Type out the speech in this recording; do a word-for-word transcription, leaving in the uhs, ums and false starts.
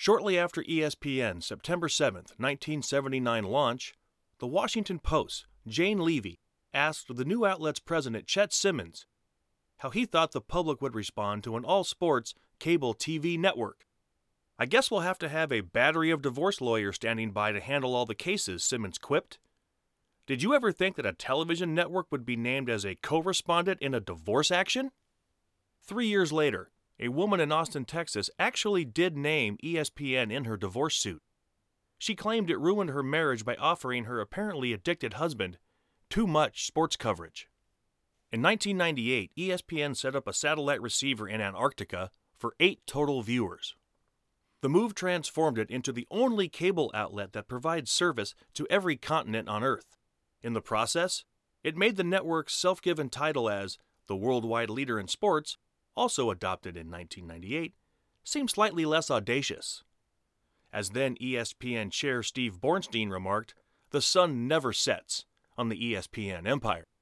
Shortly after E S P N's September seventh, nineteen seventy-nine launch, the Washington Post's Jane Levy asked the new outlet's president Chet Simmons how he thought the public would respond to an all-sports cable T V network. "I guess we'll have to have a battery of divorce lawyers standing by to handle all the cases," Simmons quipped. Did you ever think that a television network would be named as a co-respondent in a divorce action? Three years later, a woman in Austin, Texas actually did name E S P N in her divorce suit. She claimed it ruined her marriage by offering her apparently addicted husband too much sports coverage. In nineteen ninety-eight, E S P N set up a satellite receiver in Antarctica for eight total viewers. The move transformed it into the only cable outlet that provides service to every continent on Earth. In the process, it made the network's self-given title as the worldwide leader in sports, also adopted in nineteen ninety-eight, seem slightly less audacious. As then E S P N chair Steve Bornstein remarked, "The sun never sets on the E S P N empire."